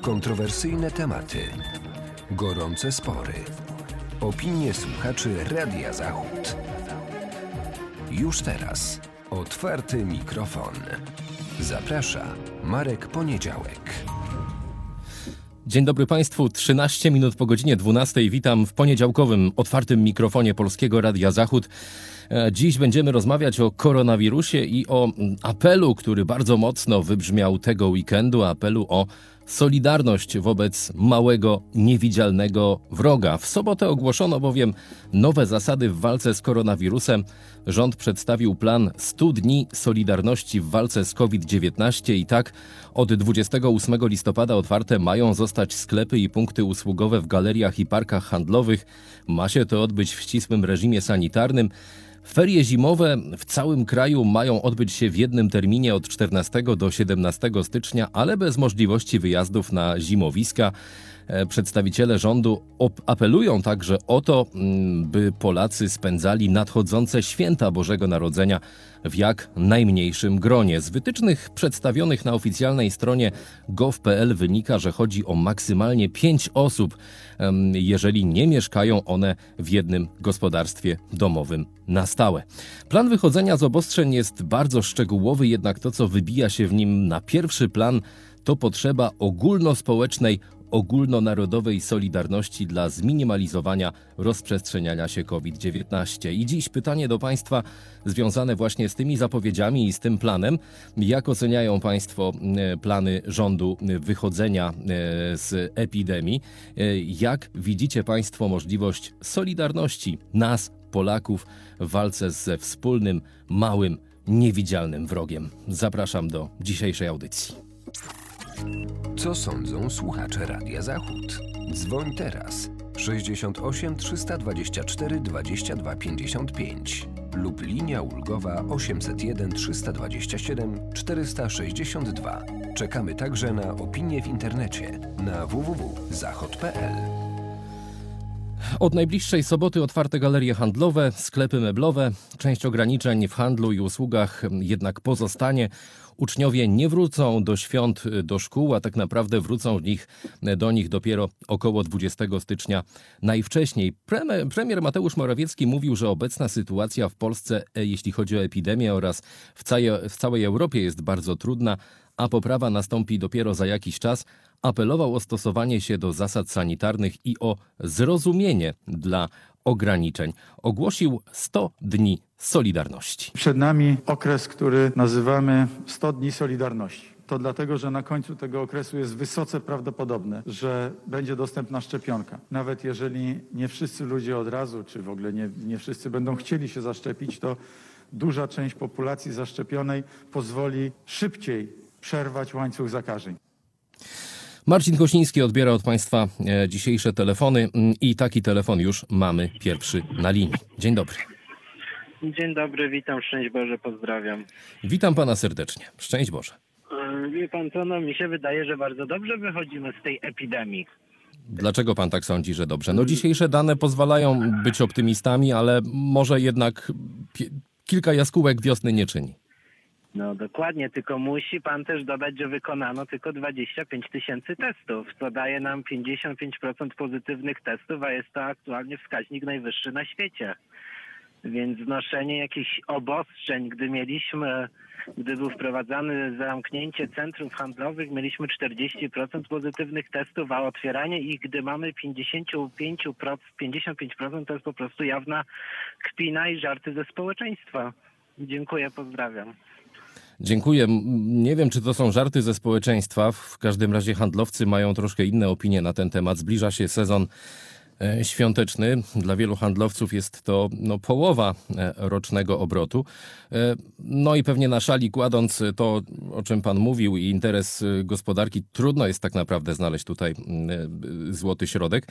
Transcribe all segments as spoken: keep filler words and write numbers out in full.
Kontrowersyjne tematy, gorące spory, opinie słuchaczy Radia Zachód. Już teraz otwarty mikrofon. Zaprasza Marek Poniedziałek. Dzień dobry Państwu, trzynaście minut po godzinie dwunastej. Witam w poniedziałkowym otwartym mikrofonie Polskiego Radia Zachód. Dziś będziemy rozmawiać o koronawirusie i o apelu, który bardzo mocno wybrzmiał tego weekendu, apelu o solidarność wobec małego, niewidzialnego wroga. W sobotę ogłoszono bowiem nowe zasady w walce z koronawirusem. Rząd przedstawił plan stu dni solidarności w walce z kowid dziewiętnaście i tak od dwudziestego ósmego listopada otwarte mają zostać sklepy i punkty usługowe w galeriach i parkach handlowych. Ma się to odbyć w ścisłym reżimie sanitarnym. Ferie zimowe w całym kraju mają odbyć się w jednym terminie od czternastego do siedemnastego stycznia, ale bez możliwości wyjazdów na zimowiska. Przedstawiciele rządu apelują także o to, by Polacy spędzali nadchodzące święta Bożego Narodzenia w jak najmniejszym gronie. Z wytycznych przedstawionych na oficjalnej stronie gov kropka p l wynika, że chodzi o maksymalnie pięć osób, jeżeli nie mieszkają one w jednym gospodarstwie domowym na stałe. Plan wychodzenia z obostrzeń jest bardzo szczegółowy, jednak to, co wybija się w nim na pierwszy plan, to potrzeba ogólnospołecznej, ogólnonarodowej solidarności dla zminimalizowania rozprzestrzeniania się kowid dziewiętnaście. I dziś pytanie do Państwa związane właśnie z tymi zapowiedziami i z tym planem. Jak oceniają Państwo plany rządu wychodzenia z epidemii? Jak widzicie Państwo możliwość solidarności nas, Polaków, w walce ze wspólnym, małym, niewidzialnym wrogiem? Zapraszam do dzisiejszej audycji. Co sądzą słuchacze Radia Zachód? Dzwoń teraz sześćdziesiąt osiem trzysta dwadzieścia cztery dwadzieścia dwa pięćdziesiąt pięć lub linia ulgowa osiemset jeden trzysta dwadzieścia siedem czterysta sześćdziesiąt dwa. Czekamy także na opinie w internecie na w w w kropka zachod kropka p l. Od najbliższej soboty otwarte galerie handlowe, sklepy meblowe. Część ograniczeń w handlu i usługach jednak pozostanie. Uczniowie nie wrócą do świąt do szkół, a tak naprawdę wrócą w nich, do nich dopiero około dwudziestego stycznia najwcześniej. Premier, premier Mateusz Morawiecki mówił, że obecna sytuacja w Polsce, jeśli chodzi o epidemię oraz w całej, w całej Europie, jest bardzo trudna, a poprawa nastąpi dopiero za jakiś czas. Apelował o stosowanie się do zasad sanitarnych i o zrozumienie dla ograniczeń. Ogłosił sto dni Solidarności. Przed nami okres, który nazywamy sto dni Solidarności. To dlatego, że na końcu tego okresu jest wysoce prawdopodobne, że będzie dostępna szczepionka. Nawet jeżeli nie wszyscy ludzie od razu, czy w ogóle nie, nie wszyscy będą chcieli się zaszczepić, to duża część populacji zaszczepionej pozwoli szybciej przerwać łańcuch zakażeń. Marcin Kosiński odbiera od Państwa dzisiejsze telefony i taki telefon już mamy pierwszy na linii. Dzień dobry. Dzień dobry, witam, szczęść Boże, pozdrawiam. Witam Pana serdecznie, szczęść Boże. Wie Pan co, no mi się wydaje, że bardzo dobrze wychodzimy z tej epidemii. Dlaczego Pan tak sądzi, że dobrze? No dzisiejsze dane pozwalają być optymistami, ale może jednak pi- kilka jaskółek wiosny nie czyni. No dokładnie, tylko musi Pan też dodać, że wykonano tylko dwadzieścia pięć tysięcy testów, co daje nam pięćdziesiąt pięć procent pozytywnych testów, a jest to aktualnie wskaźnik najwyższy na świecie. Więc znoszenie jakichś obostrzeń, gdy mieliśmy, gdy był wprowadzane zamknięcie centrów handlowych, mieliśmy czterdzieści procent pozytywnych testów, a otwieranie ich, gdy mamy pięćdziesiąt pięć procent, pięćdziesiąt pięć procent, to jest po prostu jawna kpina i żarty ze społeczeństwa. Dziękuję, pozdrawiam. Dziękuję. Nie wiem, czy to są żarty ze społeczeństwa. W każdym razie handlowcy mają troszkę inne opinie na ten temat. Zbliża się sezon świąteczny. Dla wielu handlowców jest to no, połowa rocznego obrotu. No i pewnie na szali kładąc to, o czym Pan mówił, i interes gospodarki, trudno jest tak naprawdę znaleźć tutaj złoty środek.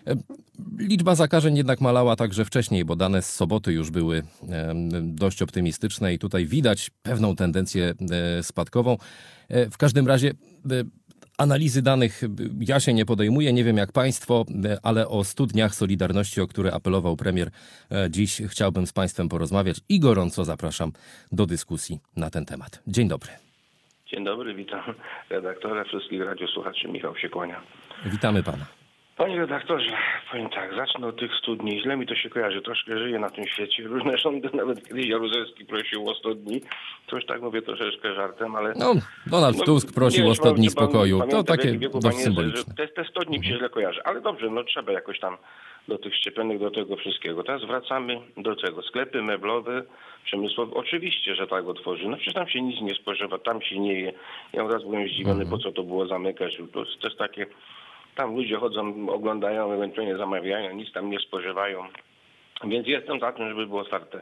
Liczba zakażeń jednak malała także wcześniej, bo dane z soboty już były dość optymistyczne i tutaj widać pewną tendencję spadkową. W każdym razie analizy danych ja się nie podejmuję, nie wiem jak Państwo, ale o stu dniach Solidarności, o które apelował premier, dziś chciałbym z Państwem porozmawiać i gorąco zapraszam do dyskusji na ten temat. Dzień dobry. Dzień dobry, witam redaktora, wszystkich radiosłuchaczy. Michał się kłania. Witamy pana. Panie redaktorze, powiem tak, zacznę od tych studni. Źle mi to się kojarzy, troszkę żyję na tym świecie. Różne rządy, nawet kiedyś Jaruzelski prosił o sto dni. Coś tak mówię troszeczkę żartem, ale... No, Donald no, Tusk prosił o sto dni spokoju. To takie wieku, dość panie, symboliczne. Że te, te sto dni mi się źle kojarzy, ale dobrze, no trzeba jakoś tam do tych szczepionek, do tego wszystkiego. Teraz wracamy do tego. Sklepy meblowe, przemysłowe, oczywiście, że tak otworzy. No przecież tam się nic nie spożywa, tam się nie je. Ja teraz byłem zdziwiony, po co to było zamykać. To jest też takie... Tam ludzie chodzą, oglądają, ewentualnie zamawiają, nic tam nie spożywają. Więc jestem za tym, żeby było otwarte.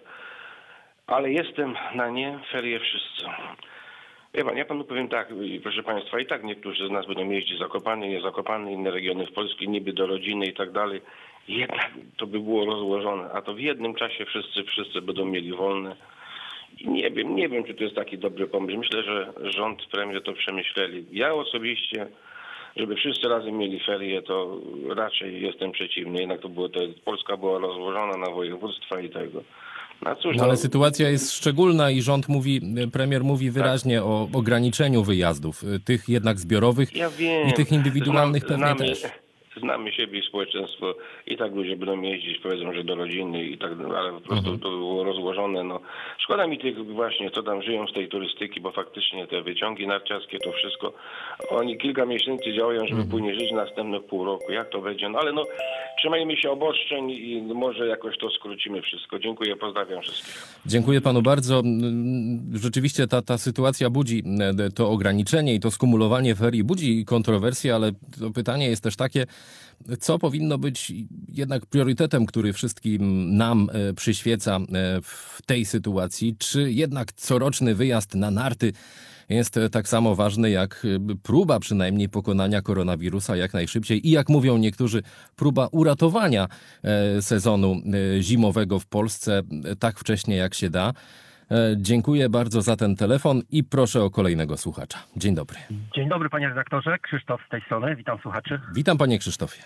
Ale jestem na nie, ferie wszyscy. Wie pan, ja panu powiem tak, proszę państwa, i tak niektórzy z nas będą jeździć Zakopane, nie Zakopane, inne regiony w Polsce, niby do rodziny i tak dalej. Jednak to by było rozłożone, a to w jednym czasie wszyscy, wszyscy będą mieli wolne. I nie wiem, nie wiem, czy to jest taki dobry pomysł. Myślę, że rząd, premier to przemyśleli. Ja osobiście... Żeby wszyscy razem mieli ferie, to raczej jestem przeciwny. Jednak to było, to Polska była rozłożona na województwa i tego. No, cóż, no, ale no, sytuacja jest szczególna i rząd mówi, premier mówi wyraźnie tak. o ograniczeniu wyjazdów, tych jednak zbiorowych ja wiem, i tych indywidualnych znam, pewnie znamy, też. Znamy siebie i społeczeństwo i tak ludzie będą jeździć, powiedzą, że do rodziny i tak, ale po prostu Mhm. to było rozłożone. No. Szkoda mi tych właśnie, co tam żyją z tej turystyki, bo faktycznie te wyciągi narciarskie, to wszystko, oni kilka miesięcy działają, żeby Mhm. później żyć następne pół roku. Jak to będzie? No ale no, trzymajmy się obostrzeń i może jakoś to skrócimy wszystko. Dziękuję, pozdrawiam wszystkich. Dziękuję panu bardzo. Rzeczywiście ta, ta sytuacja budzi to ograniczenie i to skumulowanie ferii budzi kontrowersje, ale to pytanie jest też takie, co powinno być jednak priorytetem, który wszystkim nam przyświeca w tej sytuacji? Czy jednak coroczny wyjazd na narty jest tak samo ważny jak próba przynajmniej pokonania koronawirusa jak najszybciej i jak mówią niektórzy, próba uratowania sezonu zimowego w Polsce tak wcześnie jak się da? Dziękuję bardzo za ten telefon i proszę o kolejnego słuchacza. Dzień dobry. Dzień dobry panie redaktorze, Krzysztof z tej strony, witam słuchaczy. Witam panie Krzysztofie.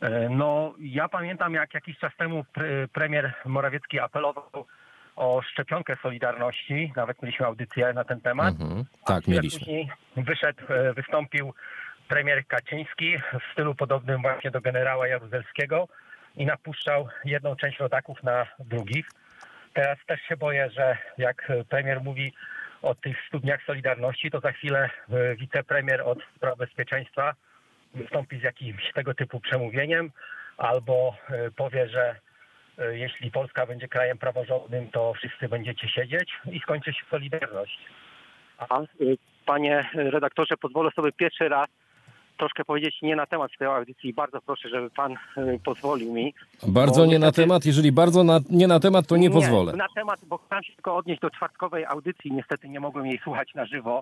No ja pamiętam jak jakiś czas temu pre- premier Morawiecki apelował o szczepionkę Solidarności, nawet mieliśmy audycję na ten temat. Mhm. Tak, mieliśmy. Później wyszedł, wystąpił premier Kaczyński w stylu podobnym właśnie do generała Jaruzelskiego i napuszczał jedną część rodaków na drugich. Teraz też się boję, że jak premier mówi o tych studniach Solidarności, to za chwilę wicepremier od spraw bezpieczeństwa wystąpi z jakimś tego typu przemówieniem albo powie, że jeśli Polska będzie krajem praworządnym, to wszyscy będziecie siedzieć i skończy się Solidarność. A panie redaktorze, pozwolę sobie pierwszy raz troszkę powiedzieć nie na temat tej audycji. Bardzo proszę, żeby pan pozwolił mi. Bardzo nie na temat. Jeżeli bardzo na, nie na temat, to nie, nie pozwolę. Na temat, bo chciałem się tylko odnieść do czwartkowej audycji. Niestety nie mogłem jej słuchać na żywo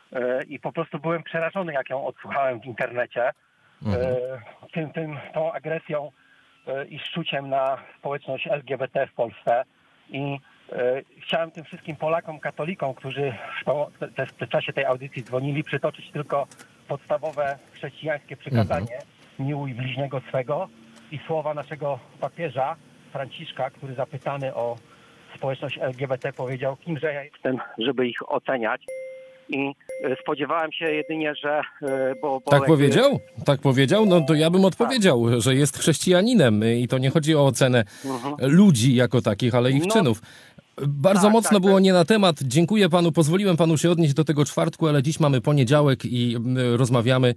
i po prostu byłem przerażony, jak ją odsłuchałem w internecie. Mhm. Tym, tym, tą agresją i szczuciem na społeczność L G B T w Polsce. I chciałem tym wszystkim Polakom, katolikom, którzy w, w czasie tej audycji dzwonili, przytoczyć tylko podstawowe chrześcijańskie przykazanie mhm. miłuj bliźniego swego i słowa naszego papieża Franciszka, który zapytany o społeczność L G B T powiedział, kimże ja jestem, żeby ich oceniać. I spodziewałem się jedynie, że... Bo, bo tak jak... powiedział? Tak powiedział? No to ja bym odpowiedział, tak. że jest chrześcijaninem i to nie chodzi o ocenę mhm. ludzi jako takich, ale ich no. czynów. Bardzo tak, mocno tak, było tak. nie na temat. Dziękuję panu. Pozwoliłem panu się odnieść do tego czwartku, ale dziś mamy poniedziałek i rozmawiamy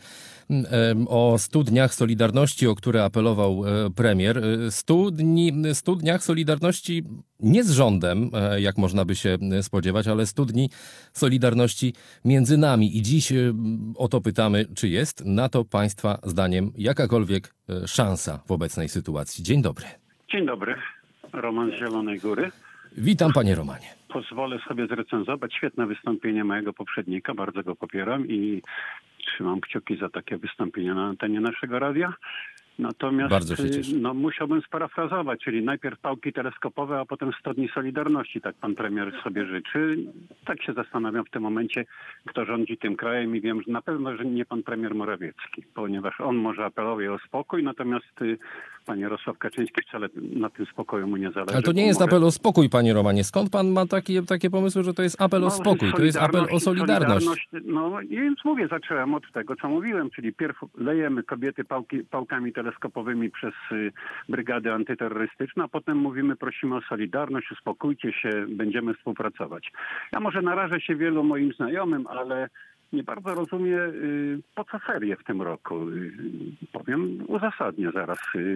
o stu dniach Solidarności, o które apelował premier. stu dni, stu dniach Solidarności nie z rządem, jak można by się spodziewać, ale stu dni Solidarności między nami. I dziś o to pytamy, czy jest na to państwa zdaniem jakakolwiek szansa w obecnej sytuacji. Dzień dobry. Dzień dobry. Roman z Zielonej Góry. Witam panie Romanie. Pozwolę sobie zrecenzować świetne wystąpienie mojego poprzednika, bardzo go popieram i trzymam kciuki za takie wystąpienie na antenie naszego radia. Natomiast bardzo się cieszę. No, musiałbym sparafrazować, czyli najpierw pałki teleskopowe, a potem sto dni Solidarności, tak pan premier sobie życzy. Tak się zastanawiam w tym momencie, kto rządzi tym krajem i wiem, że na pewno, że nie pan premier Morawiecki, ponieważ on może apeluje o spokój, natomiast pan Jarosław Kaczyński wcale na tym spokoju mu nie zależy. Ale to nie jest Może... apel o spokój, panie Romanie. Skąd pan ma takie, takie pomysły, że to jest apel no, o spokój? To jest apel o solidarność. solidarność. No i więc mówię, zacząłem od tego, co mówiłem, czyli pierw lejemy kobiety pałki, pałkami teleskopowymi przez y, brygady antyterrorystyczne, a potem mówimy, prosimy o solidarność, uspokójcie się, będziemy współpracować. Ja może narażę się wielu moim znajomym, ale nie bardzo rozumiem, y, po co ferie w tym roku. Y, powiem uzasadnię zaraz. Y,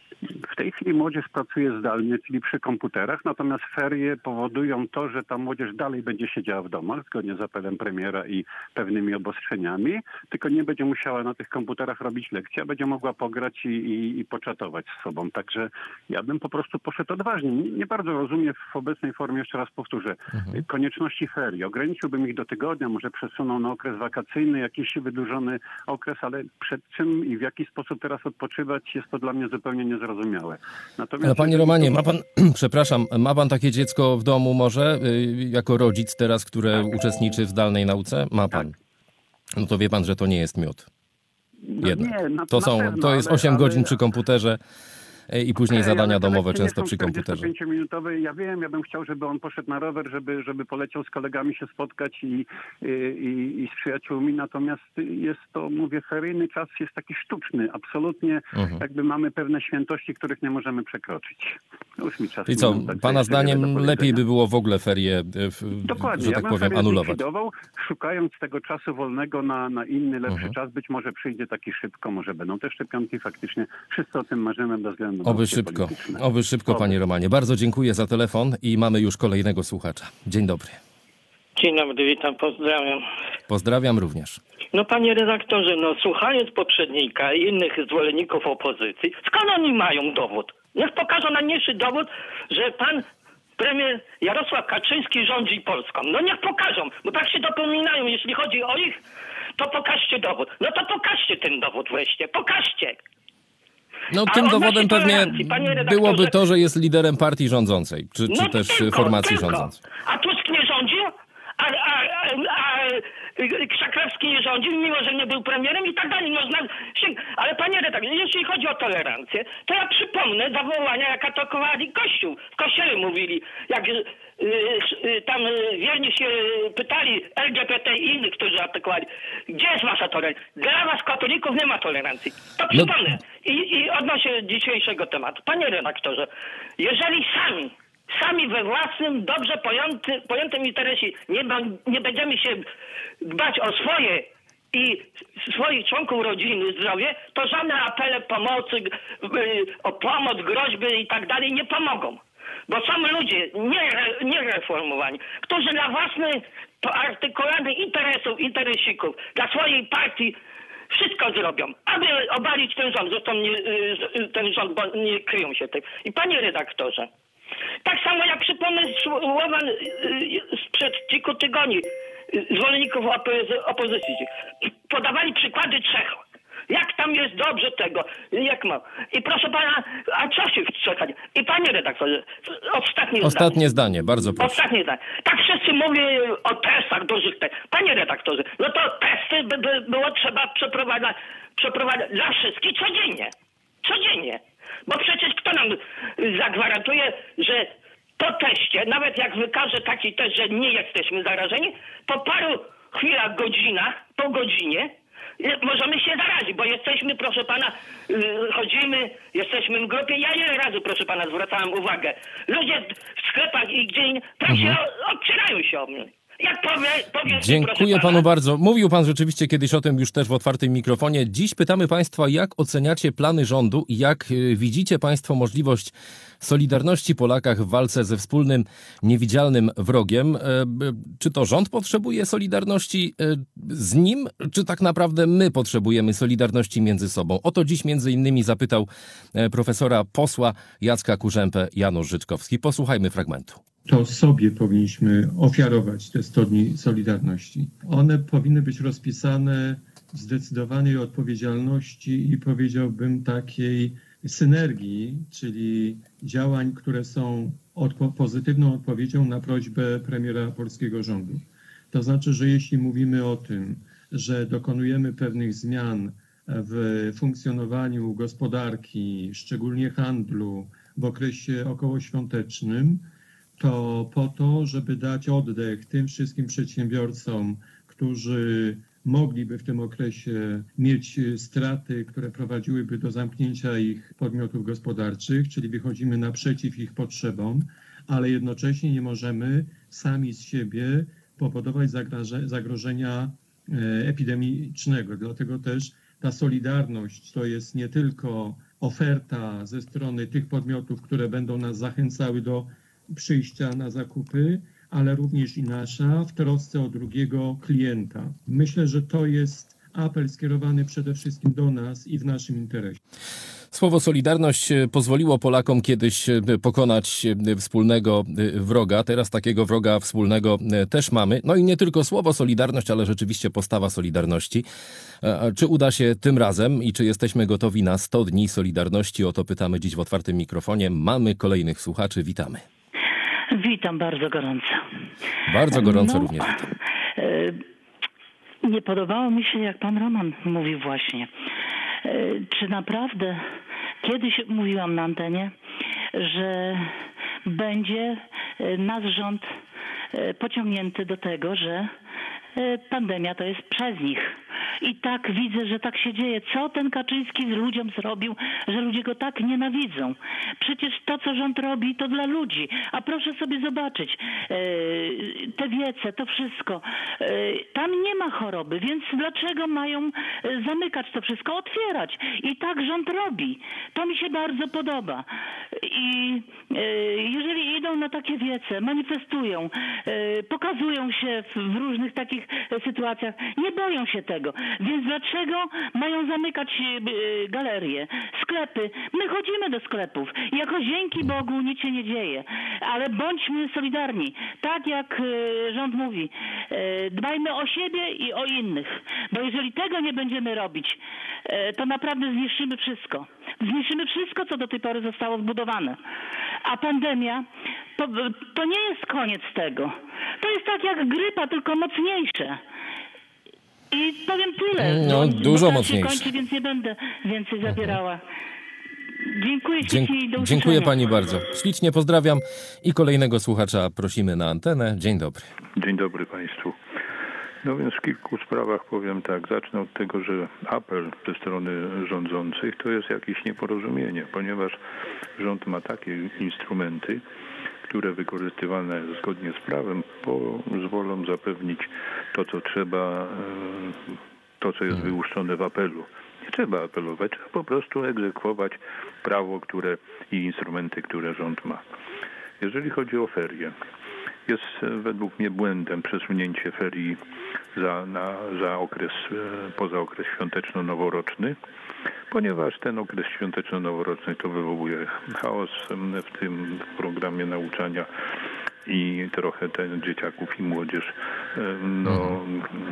W tej chwili młodzież pracuje zdalnie, czyli przy komputerach, natomiast ferie powodują to, że ta młodzież dalej będzie siedziała w domach, zgodnie z apelem premiera i pewnymi obostrzeniami, tylko nie będzie musiała na tych komputerach robić lekcji, a będzie mogła pograć i, i, i poczatować z sobą. Także ja bym po prostu poszedł odważnie. Nie, nie bardzo rozumiem w obecnej formie, jeszcze raz powtórzę, mhm. konieczności ferii. Ograniczyłbym ich do tygodnia, może przesunął na okres wakacyjny, jakiś wydłużony okres, ale przed czym i w jaki sposób teraz odpoczywać, jest to dla mnie zupełnie niezrozumiałe. Natomiast Ale panie Romanie, ma pan, przepraszam, ma pan takie dziecko w domu może, jako rodzic teraz, które tak. uczestniczy w zdalnej nauce? Ma pan. Tak. No to wie pan, że to nie jest miód. Jednak. No nie, na, to, są, na pewno, to jest osiem ale, godzin ale... przy komputerze i później okay, zadania domowe często przy komputerze. czterdziestopięciominutowe. Ja wiem, ja bym chciał, żeby on poszedł na rower, żeby, żeby poleciał z kolegami się spotkać i, i, i z przyjaciółmi. Natomiast jest to, mówię, feryjny czas jest taki sztuczny. Absolutnie mhm. jakby mamy pewne świętości, których nie możemy przekroczyć. Już mi czas I co, minął, tak pana zdaniem lepiej by było w ogóle ferie, w, Dokładnie. że tak ja powiem, anulować? Szukając tego czasu wolnego na, na inny, lepszy mhm. czas, być może przyjdzie taki szybko, może będą te szczepionki faktycznie. Wszyscy o tym marzymy bez względu Oby szybko, oby szybko, panie Romanie. Bardzo dziękuję za telefon i mamy już kolejnego słuchacza. Dzień dobry. Dzień dobry, witam, pozdrawiam. Pozdrawiam również. No panie redaktorze, no słuchając poprzednika i innych zwolenników opozycji, skąd oni mają dowód? Niech pokażą najmniejszy dowód, że pan premier Jarosław Kaczyński rządzi Polską. No niech pokażą, bo tak się dopominają, jeśli chodzi o ich, to pokażcie dowód. No to pokażcie ten dowód wreszcie, pokażcie. No tym dowodem pewnie byłoby to, że jest liderem partii rządzącej, czy, czy no też tylko, formacji tylko. rządzącej. A Tusk nie rządził? A, a, a, a Krzaklewski nie rządził, mimo że nie był premierem i tak dalej. Można się... Ale panie redaktorze, jeśli chodzi o tolerancję, to ja przypomnę zawołania, jak atakowali Kościół. W Kościele mówili, jak y, y, tam y, wierni się pytali L G B T i innych, którzy atakowali. Gdzie jest wasza tolerancja? Dla was katolików nie ma tolerancji. To przypomnę. I, i odnośnie dzisiejszego tematu. Panie redaktorze, jeżeli sami Sami we własnym, dobrze pojęty, pojętym interesie nie, nie będziemy się dbać o swoje i swoich członków rodziny, zdrowie, to żadne apele pomocy, o pomoc, groźby i tak dalej nie pomogą. Bo są ludzie nie, niereformowani, którzy dla własnych artykularnych interesów, interesików, dla swojej partii wszystko zrobią, aby obalić ten rząd. Zresztą nie, ten rząd, bo nie kryją się tym. I panie redaktorze, tak samo jak przypomnę słowa sprzed kilku tygodni zwolenników opozycji. Podawali przykłady Czech. Jak tam jest dobrze tego, jak ma. I proszę pana, a co się w Czechach? I panie redaktorze, ostatnie, ostatnie zdanie. zdanie. Bardzo proszę. Ostatnie zdanie. Tak wszyscy mówią o testach dużych testach. Panie redaktorze, no to testy by, by było trzeba przeprowadzać, przeprowadzać dla wszystkich codziennie. Codziennie. Bo przecież kto nam zagwarantuje, że po teście, nawet jak wykaże taki test, że nie jesteśmy zarażeni, po paru chwilach, godzinach, po godzinie możemy się zarazić, bo jesteśmy, proszę pana, chodzimy, jesteśmy w grupie. Ja ile razy, proszę pana, zwracałem uwagę. Ludzie w sklepach i gdzie indziej tam mhm. się odcierają się o mnie. Jak powie, powie, Dziękuję panu pana. bardzo. Mówił pan rzeczywiście kiedyś o tym już też w otwartym mikrofonie. Dziś pytamy państwa, jak oceniacie plany rządu i jak widzicie państwo możliwość solidarności Polakach w walce ze wspólnym, niewidzialnym wrogiem. Czy to rząd potrzebuje solidarności z nim, czy tak naprawdę my potrzebujemy solidarności między sobą? O to dziś między innymi zapytał profesora posła Jacka Kurzępę Janusz Życzkowski. Posłuchajmy fragmentu. To sobie powinniśmy ofiarować te sto dni Solidarności. One powinny być rozpisane w zdecydowanej odpowiedzialności i powiedziałbym takiej synergii, czyli działań, które są odpo- pozytywną odpowiedzią na prośbę premiera polskiego rządu. To znaczy, że jeśli mówimy o tym, że dokonujemy pewnych zmian w funkcjonowaniu gospodarki, szczególnie handlu w okresie okołoświątecznym, to po to, żeby dać oddech tym wszystkim przedsiębiorcom, którzy mogliby w tym okresie mieć straty, które prowadziłyby do zamknięcia ich podmiotów gospodarczych, czyli wychodzimy naprzeciw ich potrzebom, ale jednocześnie nie możemy sami z siebie powodować zagrożenia epidemicznego. Dlatego też ta solidarność to jest nie tylko oferta ze strony tych podmiotów, które będą nas zachęcały do przyjścia na zakupy, ale również i nasza w trosce o drugiego klienta. Myślę, że to jest apel skierowany przede wszystkim do nas i w naszym interesie. Słowo solidarność pozwoliło Polakom kiedyś pokonać wspólnego wroga. Teraz takiego wroga wspólnego też mamy. No i nie tylko słowo solidarność, ale rzeczywiście postawa solidarności. Czy uda się tym razem i czy jesteśmy gotowi na sto dni solidarności? O to pytamy dziś w otwartym mikrofonie. Mamy kolejnych słuchaczy. Witamy. Witam bardzo gorąco. Bardzo gorąco no, również witam. Nie podobało mi się, jak pan Roman mówił właśnie. Czy naprawdę kiedyś mówiłam na antenie, że będzie nasz rząd pociągnięty do tego, że pandemia to jest przez nich. I tak widzę, że tak się dzieje. Co ten Kaczyński z ludziom zrobił, że ludzie go tak nienawidzą? Przecież to, co rząd robi, to dla ludzi. A proszę sobie zobaczyć, te wiece, to wszystko. Tam nie ma choroby, więc dlaczego mają zamykać to wszystko, otwierać? I tak rząd robi. To mi się bardzo podoba. I jeżeli idą na takie wiece, manifestują, pokazują się w różnych takich sytuacjach, nie boją się tego. Więc dlaczego mają zamykać galerie, sklepy? My chodzimy do sklepów. Jako dzięki Bogu nic się nie dzieje. Ale bądźmy solidarni. Tak jak rząd mówi. Dbajmy o siebie i o innych. Bo jeżeli tego nie będziemy robić, to naprawdę zniszczymy wszystko. Zniszczymy wszystko, co do tej pory zostało zbudowane. A pandemia to, to nie jest koniec tego. To jest tak jak grypa, tylko mocniejsze. I powiem tyle. No, bo, dużo bo mocniejsze. się kończy, więc nie będę więcej zabierała. Dziękuję ślicznie i do usłyszenia. Dziękuję pani bardzo. Ślicznie pozdrawiam i kolejnego słuchacza prosimy na antenę. Dzień dobry. Dzień dobry państwu. No więc w kilku sprawach powiem tak. Zacznę od tego, że apel ze strony rządzących to jest jakieś nieporozumienie, ponieważ rząd ma takie instrumenty, które wykorzystywane zgodnie z prawem pozwolą zapewnić to, co trzeba, to, co jest wyłuszczone w apelu. Nie trzeba apelować, trzeba po prostu egzekwować prawo, które i instrumenty, które rząd ma. Jeżeli chodzi o ferie, jest według mnie błędem przesunięcie ferii za, na, za okres, poza okres świąteczno-noworoczny, ponieważ ten okres świąteczno-noworoczny to wywołuje chaos w tym programie nauczania i trochę ten dzieciaków i młodzież no,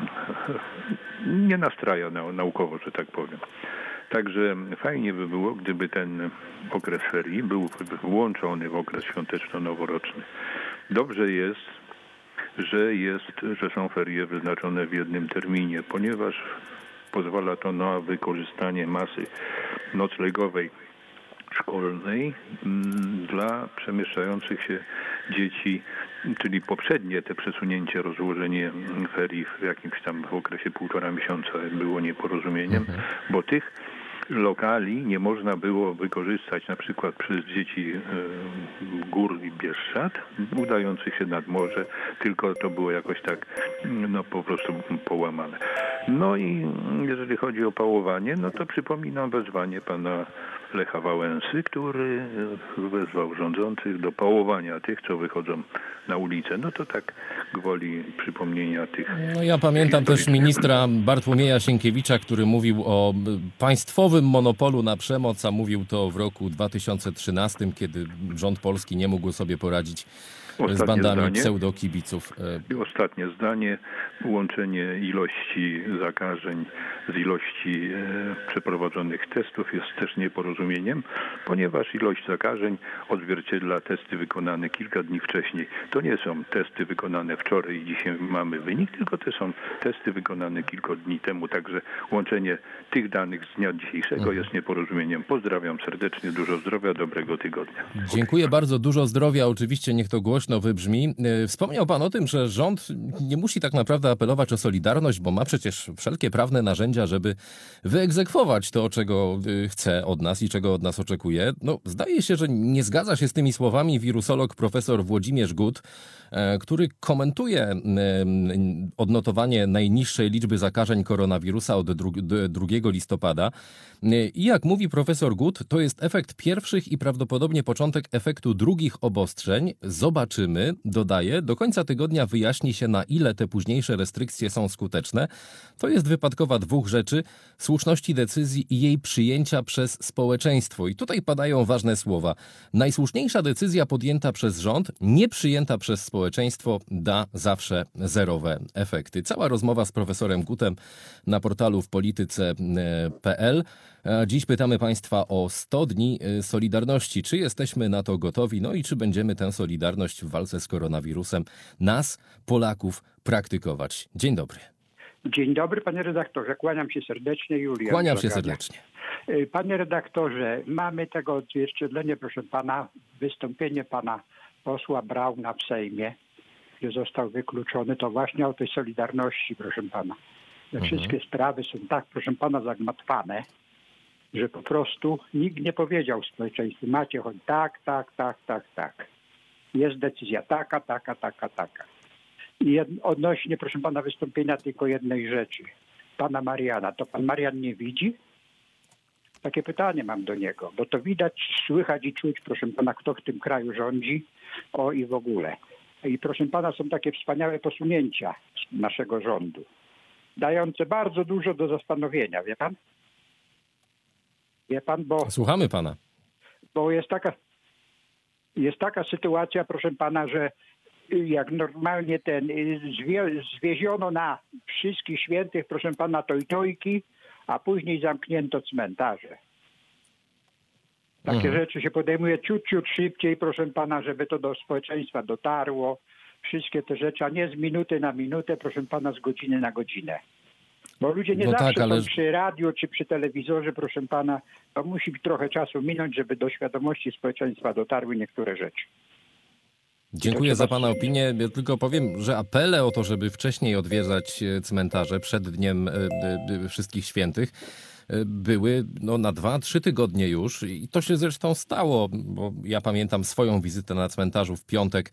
nie nastraja naukowo, że tak powiem. Także fajnie by było, gdyby ten okres ferii był włączony w okres świąteczno-noworoczny. Dobrze jest, że jest, że są ferie wyznaczone w jednym terminie, ponieważ pozwala to na wykorzystanie masy noclegowej szkolnej dla przemieszczających się dzieci, czyli poprzednie te przesunięcie, rozłożenie ferii w jakimś tam w okresie półtora miesiąca było nieporozumieniem, mhm. bo tych lokali nie można było wykorzystać na przykład przez dzieci gór i Bieszczad udających się nad morze, tylko to było jakoś tak no po prostu połamane. No i jeżeli chodzi o pałowanie, no to przypominam wezwanie pana Lecha Wałęsy, który wezwał rządzących do pałowania tych, co wychodzą na ulicę. No to tak gwoli przypomnienia tych... No ja pamiętam też ministra Bartłomieja Sienkiewicza, który mówił o państwowym monopolu na przemoc, a mówił to w roku dwa tysiące trzynastym, kiedy rząd polski nie mógł sobie poradzić Ostatnie z bandami zdanie. pseudokibiców. I ostatnie zdanie. Łączenie ilości zakażeń z ilości e, przeprowadzonych testów jest też nieporozumieniem, ponieważ ilość zakażeń odzwierciedla testy wykonane kilka dni wcześniej. To nie są testy wykonane wczoraj i dzisiaj mamy wynik, tylko to są testy wykonane kilka dni temu. Także łączenie tych danych z dnia dzisiejszego jest nieporozumieniem. Pozdrawiam serdecznie, dużo zdrowia, dobrego tygodnia. Dziękuję bardzo, dużo zdrowia. Oczywiście niech to głośno wybrzmi. Wspomniał pan o tym, że rząd nie musi tak naprawdę apelować o solidarność, bo ma przecież wszelkie prawne narzędzia, żeby wyegzekwować to, czego chce od nas i czego od nas oczekuje. No, zdaje się, że nie zgadza się z tymi słowami wirusolog profesor Włodzimierz Gut, który komentuje odnotowanie najniższej liczby zakażeń koronawirusa od drugiego listopada. I jak mówi profesor Gut, to jest efekt pierwszych i prawdopodobnie początek efektu drugich obostrzeń. Zobaczymy, dodaje, do końca tygodnia wyjaśni się, na ile te późniejsze restrykcje są skuteczne. To jest wypadkowa dwóch rzeczy: słuszności decyzji i jej przyjęcia przez społeczeństwo. I tutaj padają ważne słowa. Najsłuszniejsza decyzja podjęta przez rząd, nie przyjęta przez społeczeństwo, da zawsze zerowe efekty. Cała rozmowa z profesorem Gutem na portalu w polityce kropka p l. Dziś pytamy Państwa o sto dni Solidarności. Czy jesteśmy na to gotowi? No i czy będziemy tę solidarność w walce z koronawirusem, nas, Polaków, praktykować? Dzień dobry. Dzień dobry, panie redaktorze. Kłaniam się serdecznie, Julia. Kłaniam się serdecznie. Panie redaktorze, mamy tego odzwierciedlenie, proszę pana, wystąpienie pana posła Brauna w Sejmie, gdzie został wykluczony, to właśnie o tej solidarności, proszę pana. Te mhm. wszystkie sprawy są tak, proszę pana, zagmatwane, że po prostu nikt nie powiedział społeczeństwu, macie choć tak, tak, tak, tak, tak. Jest decyzja taka, taka, taka, taka. I jed, odnośnie, proszę pana, wystąpienia tylko jednej rzeczy. Pana Mariana, to pan Marian nie widzi? Takie pytanie mam do niego, bo to widać, słychać i czuć, proszę pana, kto w tym kraju rządzi, o i w ogóle. I proszę pana, są takie wspaniałe posunięcia naszego rządu, dające bardzo dużo do zastanowienia, wie pan? Wie pan, bo... Słuchamy pana. Bo jest taka, jest taka sytuacja, proszę pana, że jak normalnie ten zwie, zwieziono na wszystkich świętych, proszę pana, tojtojki, a później zamknięto cmentarze. Takie mhm. rzeczy się podejmuje ciut, ciut szybciej, proszę pana, żeby to do społeczeństwa dotarło. Wszystkie te rzeczy, a nie z minuty na minutę, proszę pana, z godziny na godzinę. Bo ludzie nie no zawsze tak, ale... są przy radiu czy przy telewizorze, proszę pana. To musi trochę czasu minąć, żeby do świadomości społeczeństwa dotarły niektóre rzeczy. Dziękuję za pana opinię. Ja tylko powiem, że apele o to, żeby wcześniej odwiedzać cmentarze przed Dniem Wszystkich Świętych, były no, na dwa, trzy tygodnie już i to się zresztą stało, bo ja pamiętam swoją wizytę na cmentarzu w piątek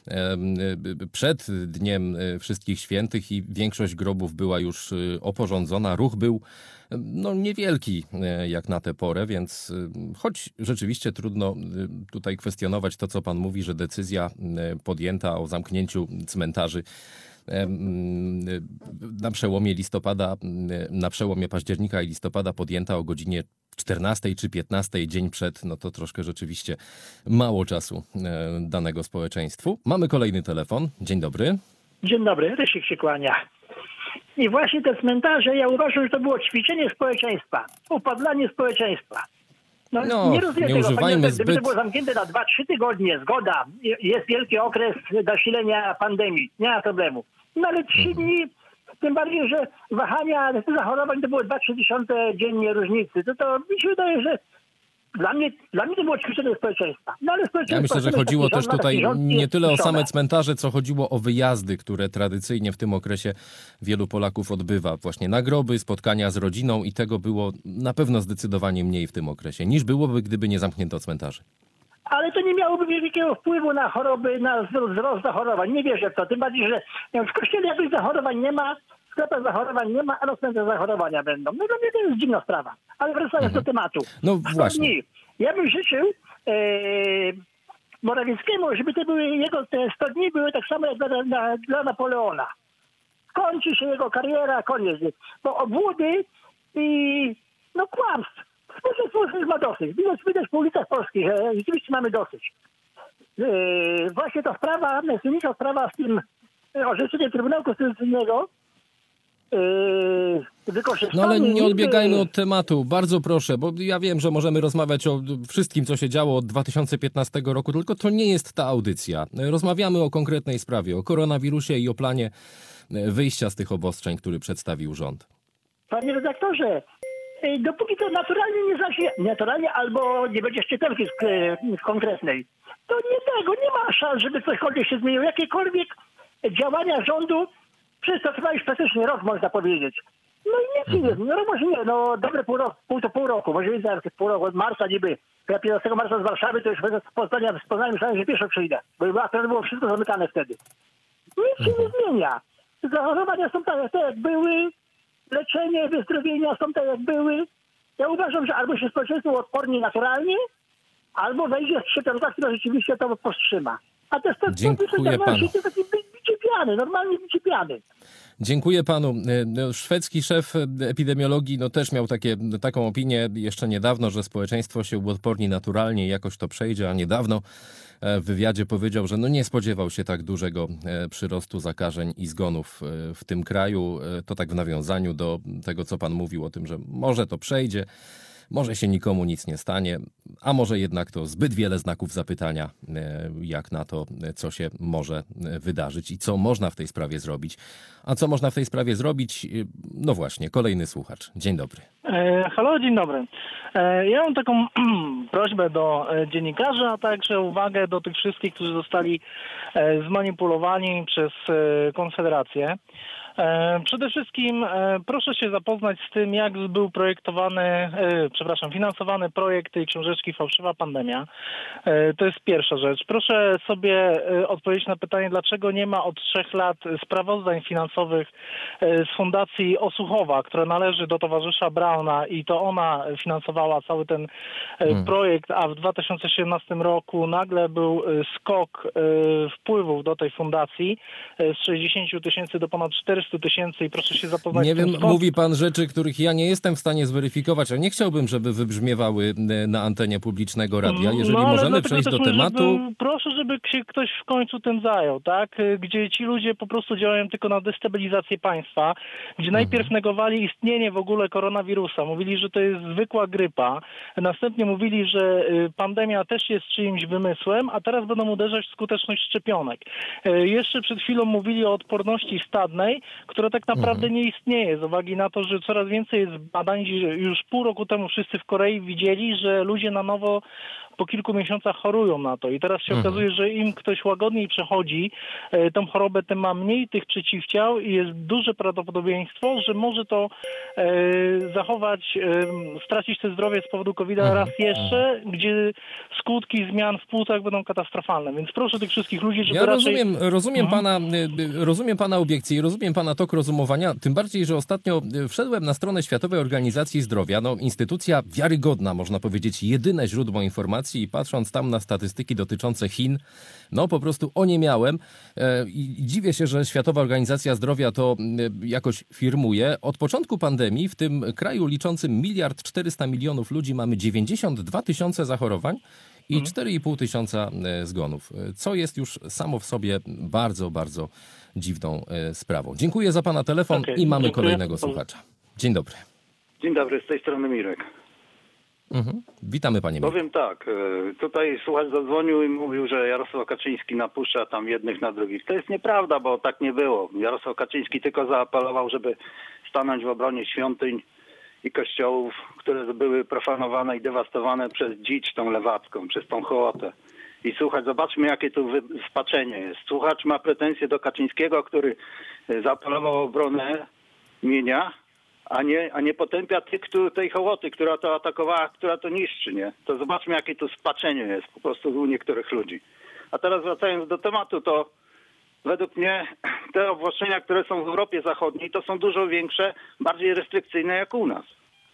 przed Dniem Wszystkich Świętych i większość grobów była już oporządzona. Ruch był no, niewielki jak na tę porę, więc choć rzeczywiście trudno tutaj kwestionować to, co pan mówi, że decyzja podjęta o zamknięciu cmentarzy na przełomie listopada, na przełomie października i listopada podjęta o godzinie czternastej czy piętnastej dzień przed, no to troszkę rzeczywiście mało czasu danego społeczeństwu. Mamy kolejny telefon. Dzień dobry. Dzień dobry, Rysiek się kłania. I właśnie te cmentarze, ja uważam, że to było ćwiczenie społeczeństwa, upadlanie społeczeństwa. No, no nie rozumiem nie tego. używajmy Panie, zbyt... Gdyby to było zamknięte na dwa trzy tygodnie, zgoda, jest wielki okres nasilenia pandemii, nie ma problemu. No ale trzy mhm. dni, tym bardziej, że wahania zachorowań to było dwa trzy tysiące dziennie różnicy. To, to mi się wydaje, że dla mnie, dla mnie to było ćwiczenie społeczeństwa. No, ale społeczeństwo ja myślę, że chodziło też tutaj nie tyle o same cmentarze, co chodziło o wyjazdy, które tradycyjnie w tym okresie wielu Polaków odbywa. Właśnie na groby, spotkania z rodziną i tego było na pewno zdecydowanie mniej w tym okresie, niż byłoby, gdyby nie zamknięto cmentarzy. Ale to nie miałoby wielkiego wpływu na choroby, na wzrost zachorowań. Nie wierzę w to. Tym bardziej, że w kościele jakieś zachorowań nie ma, w sklepach zachorowań nie ma, a następne zachorowania będą. No dla mnie to jest dziwna sprawa. Ale wracając mhm. do tematu. No właśnie. Dni. Ja bym życzył e, Morawieckiemu, żeby te były jego te sto dni były tak samo jak dla, dla, dla Napoleona. Kończy się jego kariera, koniec. Bo obłudy i no kłamstw. Społeczeństwo już ma dosyć. Widać, widać po ulicach polskich, że rzeczywiście mamy dosyć. Yy, właśnie ta sprawa, najsłynniejsza sprawa w tym orzeczeniu Trybunału Konstytucyjnego, yy, wykorzystanie... No ale nie niby- odbiegajmy od tematu, bardzo proszę, bo ja wiem, że możemy rozmawiać o wszystkim, co się działo od dwa tysiące piętnastego roku, tylko to nie jest ta audycja. Rozmawiamy o konkretnej sprawie, o koronawirusie i o planie wyjścia z tych obostrzeń, który przedstawił rząd. Panie redaktorze, yy, dopóki to naturalnie nie zacznie, naturalnie albo nie będzie szczepionki w, w konkretnej, to nie tego, nie ma szans, żeby cośkolwiek się zmieniło. Jakiekolwiek działania rządu, przez to trwa już praktycznie rok, można powiedzieć. No i nic się nie zmieni. No może nie, no dobre pół roku, pół to pół roku, może więcej, pół roku, od marca niby. Ja piętnastego marca z Warszawy, to już z Poznania, z Poznania myślałem, że pieszo przyjdę, bo była, to było wszystko zamykane wtedy. Nic się nie zmienia. Zachorowania są tak, tak jak były, leczenie, wyzdrowienia są tak jak były. Ja uważam, że albo się społeczeństwo odporni naturalnie, albo wejdzie szczepionka, która rzeczywiście to powstrzyma. A to jest to, Dziękuję to, panu. to taki bicie piany, normalnie bicie piany. Dziękuję panu. No, szwedzki szef epidemiologii no, też miał takie, taką opinię jeszcze niedawno, że społeczeństwo się uodporni naturalnie i jakoś to przejdzie, a niedawno w wywiadzie powiedział, że no, nie spodziewał się tak dużego przyrostu zakażeń i zgonów w tym kraju. To tak w nawiązaniu do tego, co pan mówił o tym, że może to przejdzie. Może się nikomu nic nie stanie, a może jednak to zbyt wiele znaków zapytania, jak na to, co się może wydarzyć i co można w tej sprawie zrobić. A co można w tej sprawie zrobić? No właśnie, kolejny słuchacz. Dzień dobry. E, halo, dzień dobry. E, ja mam taką prośbę do e, dziennikarzy, a także uwagę do tych wszystkich, którzy zostali e, zmanipulowani przez e, Konfederację. E, przede wszystkim e, proszę się zapoznać z tym, jak był projektowany, e, przepraszam, finansowany projekt tej książeczki Fałszywa Pandemia. E, to jest pierwsza rzecz. Proszę sobie e, odpowiedzieć na pytanie, dlaczego nie ma od trzech lat sprawozdań finansowych e, z Fundacji Osuchowa, która należy do towarzysza Brauna i to ona finansowała cały ten e, Hmm. projekt, a w dwa tysiące siedemnastym roku nagle był e, skok e, wpływów do tej fundacji e, z sześćdziesięciu tysięcy do ponad czterystu tysięcy i proszę się zapoznać Nie z tym, wiem, skąd... mówi pan rzeczy, których ja nie jestem w stanie zweryfikować, a nie chciałbym, żeby wybrzmiewały na antenie publicznego radia. Jeżeli No, ale możemy dlatego przejść też do mówię, tematu... Żeby, proszę, żeby się ktoś w końcu tym zajął, tak? Gdzie ci ludzie po prostu działają tylko na destabilizację państwa, gdzie najpierw negowali istnienie w ogóle koronawirusa, mówili, że to jest zwykła grypa, następnie mówili, że y, pandemia też jest czyimś wymysłem, a teraz będą uderzać w skuteczność szczepionek. Y, Jeszcze przed chwilą mówili o odporności stadnej, która tak naprawdę nie istnieje z uwagi na to, że coraz więcej jest badań. Już pół roku temu wszyscy w Korei widzieli, że ludzie na nowo po kilku miesiącach chorują na to i teraz się Mhm. okazuje, że im ktoś łagodniej przechodzi e, tą chorobę, tym ma mniej tych przeciwciał i jest duże prawdopodobieństwo, że może to e, zachować, e, stracić te zdrowie z powodu kowida Mhm. raz jeszcze, gdzie skutki zmian w płucach będą katastrofalne. Więc proszę tych wszystkich ludzi, żeby Ja raczej... rozumiem, rozumiem, Mhm. pana, y, rozumiem pana obiekcje i rozumiem pana tok rozumowania, tym bardziej, że ostatnio y, wszedłem na stronę Światowej Organizacji Zdrowia, no instytucja wiarygodna, można powiedzieć, jedyne źródło informacji i patrząc tam na statystyki dotyczące Chin, no po prostu oniemiałem e, i dziwię się, że Światowa Organizacja Zdrowia to y, jakoś firmuje. Od początku pandemii w tym kraju liczącym miliard czterysta milionów ludzi mamy dziewięćdziesiąt dwa tysiące zachorowań i cztery i pół tysiąca e, zgonów, co jest już samo w sobie bardzo, bardzo dziwną e, sprawą. Dziękuję za pana telefon Okej, i mamy dziękuję. kolejnego słuchacza. Dzień dobry. Dzień dobry, z tej strony Mirek. Mhm. Witamy panie Mirku. Powiem tak, e, tutaj słuchacz zadzwonił i mówił, że Jarosław Kaczyński napuszcza tam jednych na drugich. To jest nieprawda, bo tak nie było. Jarosław Kaczyński tylko zaapelował, żeby stanąć w obronie świątyń i kościołów, które były profanowane i dewastowane przez dzicz tą lewacką, przez tą hołotę. I słuchacz, zobaczmy jakie tu spaczenie jest. Słuchacz ma pretensje do Kaczyńskiego, który zaapelował o obronę mienia, a nie, a nie potępia tych, który, tej hołoty, która to atakowała, która to niszczy, nie? To zobaczmy, jakie tu spaczenie jest po prostu u niektórych ludzi. A teraz wracając do tematu, to według mnie te obostrzenia, które są w Europie Zachodniej, to są dużo większe, bardziej restrykcyjne jak u nas.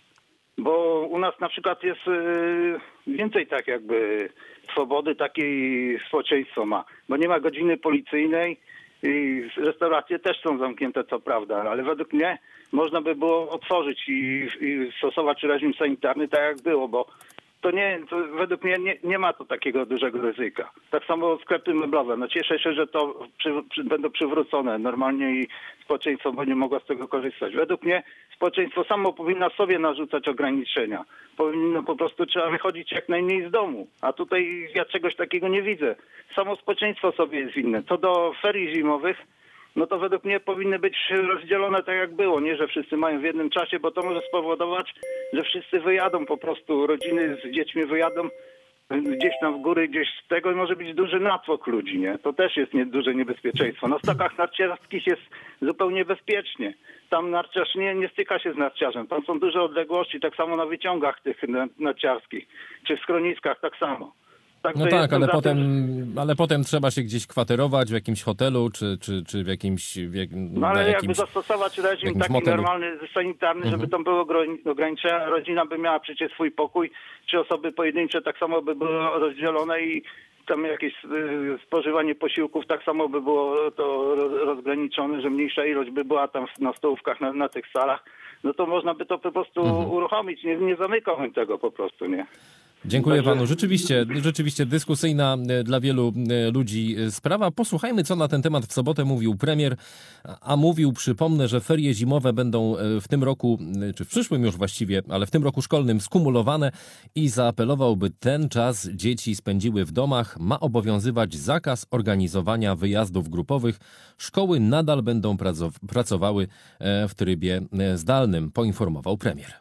Bo u nas na przykład jest yy, więcej tak jakby swobody, takiej społeczeństwo ma. Bo nie ma godziny policyjnej i restauracje też są zamknięte, co prawda, ale według mnie można by było otworzyć i, i stosować reżim sanitarny tak jak było, bo to nie, to według mnie nie, nie ma tu takiego dużego ryzyka. Tak samo sklepy meblowe. No cieszę się, że to przy, przy, będą przywrócone normalnie i społeczeństwo będzie mogło z tego korzystać. Według mnie społeczeństwo samo powinno sobie narzucać ograniczenia. Powinno po prostu, trzeba wychodzić jak najmniej z domu. A tutaj ja czegoś takiego nie widzę. Samo społeczeństwo sobie jest winne. Co do ferii zimowych, no to według mnie powinny być rozdzielone tak jak było, nie, że wszyscy mają w jednym czasie, bo to może spowodować, że wszyscy wyjadą po prostu, rodziny z dziećmi wyjadą gdzieś tam w góry, gdzieś z tego i może być duży natłok ludzi, nie? To też jest nie, duże niebezpieczeństwo. Na stokach narciarskich jest zupełnie bezpiecznie. Tam narciarz nie, nie styka się z narciarzem. Tam są duże odległości, tak samo na wyciągach tych narciarskich, czy w schroniskach tak samo. Tak, no tak, ale potem, ale potem trzeba się gdzieś kwaterować w jakimś hotelu, czy, czy, czy w jakimś... W jak, no ale jakimś, jakby zastosować reżim taki motelu. Normalny, sanitarny, mhm. żeby tam było ograniczenia, rodzina by miała przecież swój pokój, czy osoby pojedyncze tak samo by były rozdzielone i tam jakieś spożywanie posiłków tak samo by było to rozgraniczone, że mniejsza ilość by była tam na stołówkach, na, na tych salach, no to można by to po prostu mhm. uruchomić, nie, nie zamykamy tego po prostu, nie? Dziękuję panu. Rzeczywiście, rzeczywiście dyskusyjna dla wielu ludzi sprawa. Posłuchajmy, co na ten temat w sobotę mówił premier, a mówił, przypomnę, że ferie zimowe będą w tym roku, czy w przyszłym już właściwie, ale w tym roku szkolnym skumulowane i zaapelował, by ten czas dzieci spędziły w domach. Ma obowiązywać zakaz organizowania wyjazdów grupowych. Szkoły nadal będą pracowały w trybie zdalnym, poinformował premier.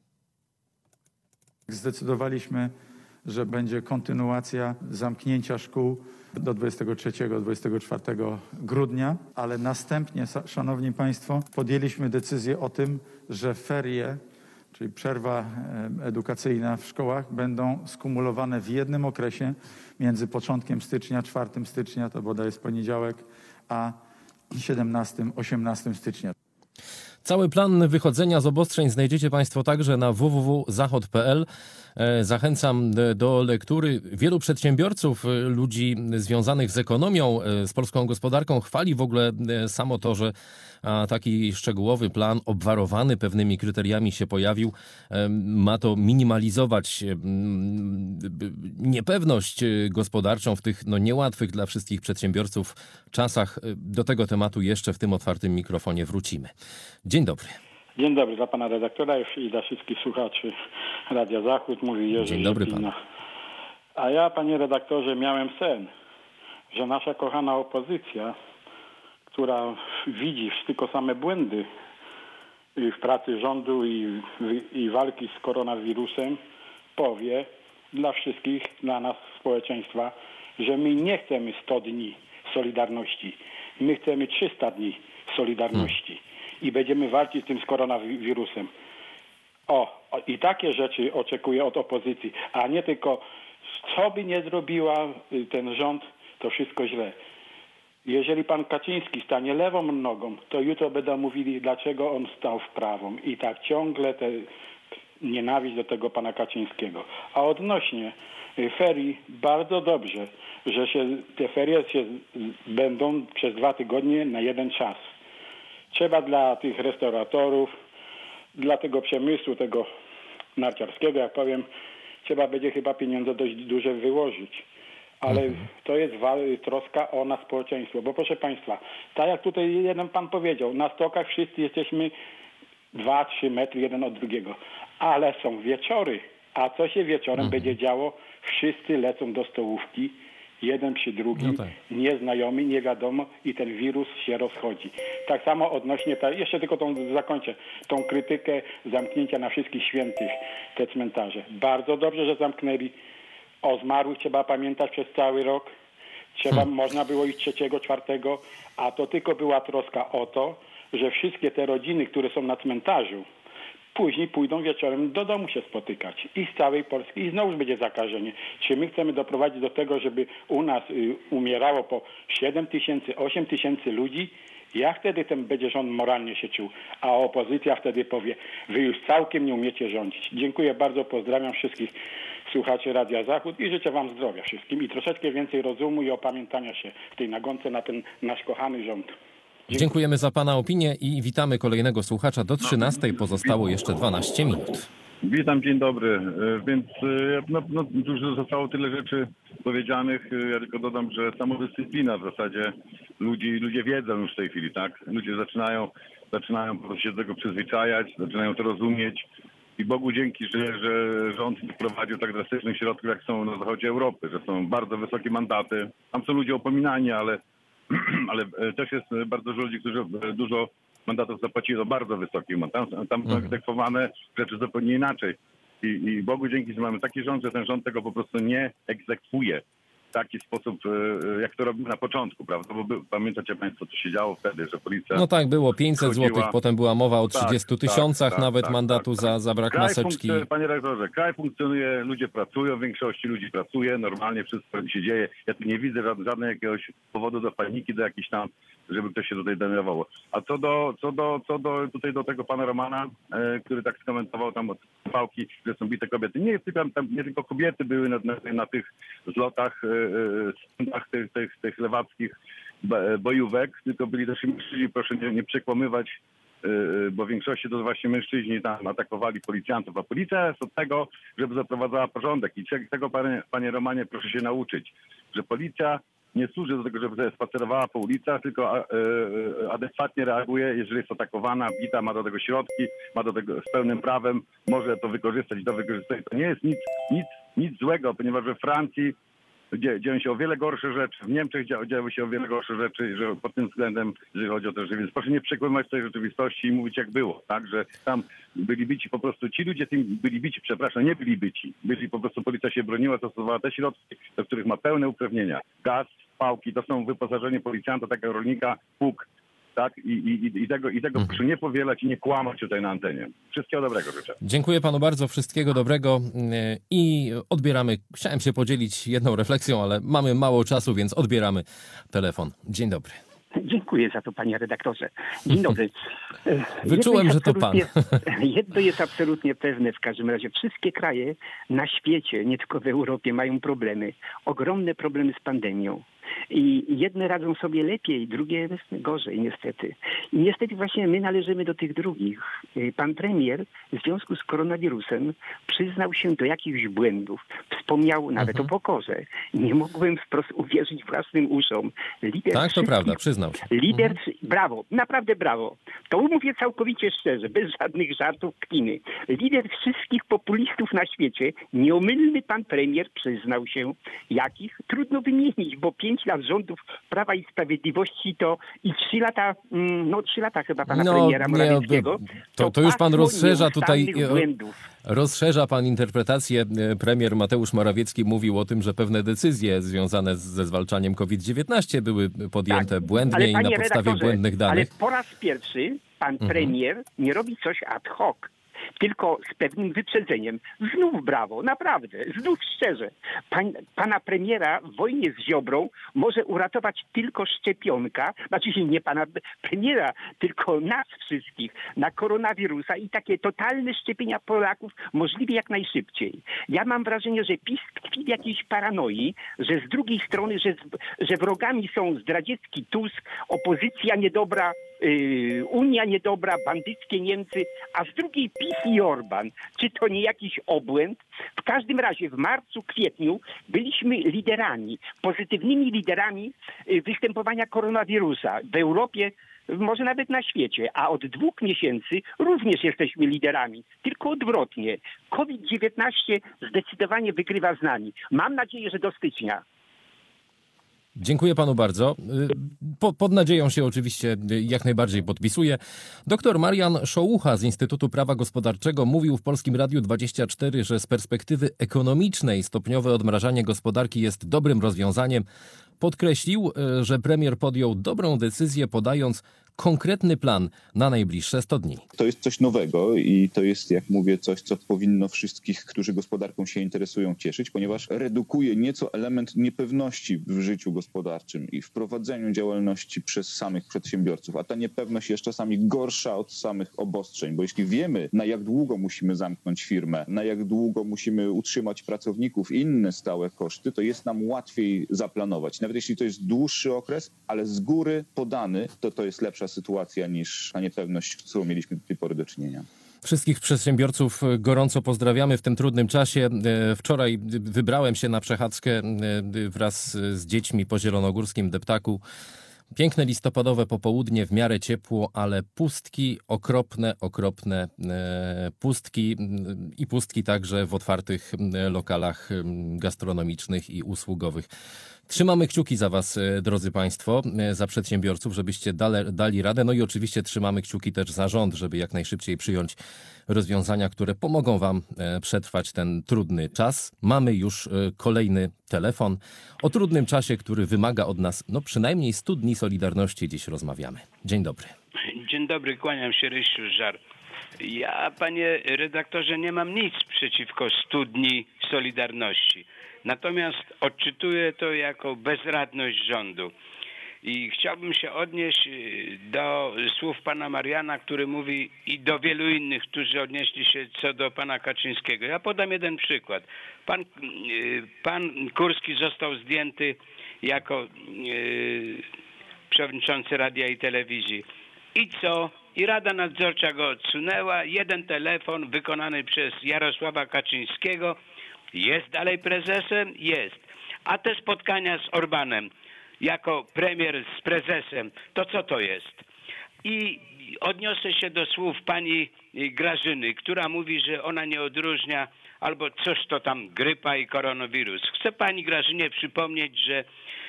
Zdecydowaliśmy, że będzie kontynuacja zamknięcia szkół do dwudziestego trzeciego do dwudziestego czwartego grudnia, ale następnie, szanowni państwo, podjęliśmy decyzję o tym, że ferie, czyli przerwa edukacyjna w szkołach, będą skumulowane w jednym okresie między początkiem stycznia, czwartego stycznia, to bodaj jest poniedziałek, a siedemnastego osiemnastego stycznia. Cały plan wychodzenia z obostrzeń znajdziecie państwo także na w w w kropka zachod kropka p l. Zachęcam do lektury. Wielu przedsiębiorców, ludzi związanych z ekonomią, z polską gospodarką chwali w ogóle samo to, że taki szczegółowy plan obwarowany pewnymi kryteriami się pojawił. Ma to minimalizować niepewność gospodarczą w tych no, niełatwych dla wszystkich przedsiębiorców czasach. Do tego tematu jeszcze w tym otwartym mikrofonie wrócimy. Dzień dobry. Dzień dobry dla pana redaktora i dla wszystkich słuchaczy Radia Zachód. Mówi Jerzy Dzień dobry Rzepina. panu. A ja, panie redaktorze, miałem sen, że nasza kochana opozycja, która widzi tylko same błędy w pracy rządu i, i walki z koronawirusem, powie dla wszystkich, dla nas, społeczeństwa, że my nie chcemy sto dni Solidarności. My chcemy trzysta dni Solidarności. Hmm. I będziemy walczyć z tym z koronawirusem. O, i takie rzeczy oczekuję od opozycji, a nie tylko co by nie zrobiła ten rząd, to wszystko źle. Jeżeli pan Kaczyński stanie lewą nogą, to jutro będą mówili, dlaczego on stał w prawą. I tak ciągle te nienawiść do tego pana Kaczyńskiego. A odnośnie ferii, bardzo dobrze, że się te ferie się będą przez dwa tygodnie na jeden czas. Trzeba dla tych restauratorów, dla tego przemysłu, tego narciarskiego, jak powiem, trzeba będzie chyba pieniądze dość duże wyłożyć. Ale mhm. to jest troska o nas społeczeństwo. Bo proszę państwa, tak jak tutaj jeden pan powiedział, na stokach wszyscy jesteśmy dwa trzy metry jeden od drugiego. Ale są wieczory. A co się wieczorem mhm. będzie działo? Wszyscy lecą do stołówki. Jeden przy drugim, no tak. Nieznajomy, nie wiadomo i ten wirus się rozchodzi. Tak samo odnośnie, ta, jeszcze tylko tą zakończę, tą krytykę zamknięcia na wszystkich świętych te cmentarze. Bardzo dobrze, że zamknęli. O zmarłych trzeba pamiętać przez cały rok. Trzeba, hmm. Można było iść trzeciego, czwartego, a to tylko była troska o to, że wszystkie te rodziny, które są na cmentarzu, później pójdą wieczorem do domu się spotykać i z całej Polski i znowu będzie zakażenie. Czy my chcemy doprowadzić do tego, żeby u nas y, umierało po siedem tysięcy, osiem tysięcy ludzi? Jak wtedy ten będzie rząd moralnie się czuł? A opozycja wtedy powie, wy już całkiem nie umiecie rządzić. Dziękuję bardzo, pozdrawiam wszystkich słuchaczy Radia Zachód i życzę wam zdrowia wszystkim i troszeczkę więcej rozumu i opamiętania się w tej nagonce na ten nasz kochany rząd. Dziękujemy za pana opinię i witamy kolejnego słuchacza. Do trzynastej pozostało jeszcze dwanaście minut. Witam, dzień dobry. Więc no, no, dużo zostało tyle rzeczy powiedzianych. Ja tylko dodam, że samodyscyplina w zasadzie ludzi, ludzie wiedzą już w tej chwili, tak? Ludzie zaczynają, zaczynają po prostu się do tego przyzwyczajać, zaczynają to rozumieć. I Bogu dzięki, że, że rząd nie wprowadził tak drastycznych środków, jak są na zachodzie Europy, że są bardzo wysokie mandaty. Tam są ludzie opominani, ale, ale też jest bardzo dużo ludzi, którzy dużo mandatów zapłacili do bardzo wysokich mandatów. Tam, tam są egzekwowane rzeczy zupełnie inaczej. I, I Bogu dzięki, że mamy taki rząd, że ten rząd tego po prostu nie egzekwuje w taki sposób, jak to robił na początku, prawda? Bo by, pamiętacie Państwo, co się działo wtedy, że policja... No tak, było pięćset chodziła... złotych, potem była mowa o trzydziestu tysiącach tak, nawet tak, mandatu tak, za, tak. za brak Kraj maseczki. Panie rektorze, kraj funkcjonuje, ludzie pracują, w większości ludzi pracuje, normalnie wszystko się dzieje. Ja tu nie widzę żadnego jakiegoś powodu do paniki, do jakichś tam, żeby ktoś się tutaj denerwował. A co do, co do, co do tutaj do tego pana Romana, e, który tak skomentował tam od pałki, że są bite kobiety. Nie, tylko, tam, nie tylko kobiety były na, na, na tych zlotach, e, e, tych, tych, tych lewackich bojówek, tylko byli też mężczyźni, proszę nie, nie przekłamywać, bo w większości to właśnie mężczyźni tam atakowali policjantów, a policja jest od tego, żeby zaprowadzała porządek i tego, panie, panie Romanie, proszę się nauczyć, że policja nie służy do tego, żeby sobie spacerowała po ulicach, tylko adekwatnie reaguje, jeżeli jest atakowana, bita, ma do tego środki, ma do tego z pełnym prawem, może to wykorzystać, to wykorzystać. To nie jest nic, nic, nic złego, ponieważ we Francji dzieją się o wiele gorsze rzeczy. W Niemczech dzieją się o wiele gorsze rzeczy, że pod tym względem, jeżeli chodzi o to, że więc proszę nie przekłamać tej rzeczywistości i mówić jak było, tak, że tam byli bici po prostu, ci ludzie tym byli bici, przepraszam, nie byli bici. Byli po prostu, policja się broniła, stosowała te środki, do których ma pełne uprawnienia. Gaz, pałki, to są wyposażenie policjanta, takiego rolnika, pług, tak, i, i, i tego, i tego mhm. proszę nie powielać i nie kłamać tutaj na antenie. Wszystkiego dobrego życzę. Dziękuję panu bardzo, wszystkiego dobrego i odbieramy, chciałem się podzielić jedną refleksją, ale mamy mało czasu, więc odbieramy telefon. Dzień dobry. Dziękuję za to, panie redaktorze. Dzień dobry. Wyczułem, że to pan. Jedno jest absolutnie pewne w każdym razie. Wszystkie kraje na świecie, nie tylko w Europie, mają problemy. Ogromne problemy z pandemią. I jedne radzą sobie lepiej, drugie gorzej niestety. I niestety właśnie my należymy do tych drugich. Pan premier w związku z koronawirusem przyznał się do jakichś błędów. Wspomniał nawet mhm. o pokorze. Nie mogłem wprost uwierzyć własnym uszom. Lider tak, to prawda, przyznał się. Lider, mhm. brawo, naprawdę brawo. To mówię całkowicie szczerze, bez żadnych żartów, kpiny. Lider wszystkich populistów na świecie, nieomylny pan premier przyznał się, jakich trudno wymienić, bo pięć lat rządów Prawa i Sprawiedliwości to i trzy lata, no trzy lata chyba pana no, premiera Morawieckiego. Nie, to, to, to już pan rozszerza tutaj, błędów. rozszerza pan interpretację. Premier Mateusz Morawiecki mówił o tym, że pewne decyzje związane ze zwalczaniem kowid dziewiętnaście były podjęte tak, błędnie i na podstawie błędnych danych. Ale po raz pierwszy pan mhm. premier nie robi coś ad hoc, tylko z pewnym wyprzedzeniem. Znów brawo, naprawdę, znów szczerze. Pan, pana premiera w wojnie z Ziobrą może uratować tylko szczepionka, znaczy nie pana premiera, tylko nas wszystkich na koronawirusa i takie totalne szczepienia Polaków możliwie jak najszybciej. Ja mam wrażenie, że PiS tkwi w jakiejś paranoi, że z drugiej strony, że, że wrogami są zdradziecki Tusk, opozycja niedobra, Yy, Unia niedobra, bandyckie Niemcy, a z drugiej PiS i Orban. Czy to nie jakiś obłęd? W każdym razie w marcu, kwietniu byliśmy liderami, pozytywnymi liderami yy, występowania koronawirusa w Europie, może nawet na świecie, a od dwóch miesięcy również jesteśmy liderami, tylko odwrotnie. kowid dziewiętnaście zdecydowanie wygrywa z nami. Mam nadzieję, że do stycznia. Dziękuję panu bardzo. Po, pod nadzieją się oczywiście jak najbardziej podpisuję. Doktor Marian Szołucha z Instytutu Prawa Gospodarczego mówił w Polskim Radiu dwadzieścia cztery, że z perspektywy ekonomicznej stopniowe odmrażanie gospodarki jest dobrym rozwiązaniem. Podkreślił, że premier podjął dobrą decyzję, podając konkretny plan na najbliższe sto dni. To jest coś nowego i to jest, jak mówię, coś, co powinno wszystkich, którzy gospodarką się interesują, cieszyć, ponieważ redukuje nieco element niepewności w życiu gospodarczym i w prowadzeniu działalności przez samych przedsiębiorców. A ta niepewność jest czasami gorsza od samych obostrzeń, bo jeśli wiemy, na jak długo musimy zamknąć firmę, na jak długo musimy utrzymać pracowników i inne stałe koszty, to jest nam łatwiej zaplanować. Nawet jeśli to jest dłuższy okres, ale z góry podany, to to jest lepsza sytuacja niż ta niepewność, z którą mieliśmy do tej pory do czynienia. Wszystkich przedsiębiorców gorąco pozdrawiamy w tym trudnym czasie. Wczoraj wybrałem się na przechadzkę wraz z dziećmi po zielonogórskim deptaku. Piękne listopadowe popołudnie, w miarę ciepło, ale pustki, okropne, okropne pustki i pustki także w otwartych lokalach gastronomicznych i usługowych. Trzymamy kciuki za Was, drodzy Państwo, za przedsiębiorców, żebyście dale, dali radę. No i oczywiście trzymamy kciuki też za rząd, żeby jak najszybciej przyjąć rozwiązania, które pomogą Wam przetrwać ten trudny czas. Mamy już kolejny telefon. O trudnym czasie, który wymaga od nas no przynajmniej stu dni Solidarności, dziś rozmawiamy. Dzień dobry. Dzień dobry, kłaniam się, Rysiu Żar. Ja, panie redaktorze, nie mam nic przeciwko stu dni Solidarności. Natomiast odczytuję to jako bezradność rządu. I chciałbym się odnieść do słów pana Mariana, który mówi, i do wielu innych, którzy odnieśli się co do pana Kaczyńskiego. Ja podam jeden przykład. Pan, pan Kurski został zdjęty jako przewodniczący Radia i Telewizji. I co? I Rada Nadzorcza go odsunęła. Jeden telefon wykonany przez Jarosława Kaczyńskiego. Jest dalej prezesem? Jest. A te spotkania z Orbanem jako premier z prezesem, to co to jest? I odniosę się do słów pani Grażyny, która mówi, że ona nie odróżnia albo coś to tam grypa i koronawirus. Chcę pani Grażynie przypomnieć, że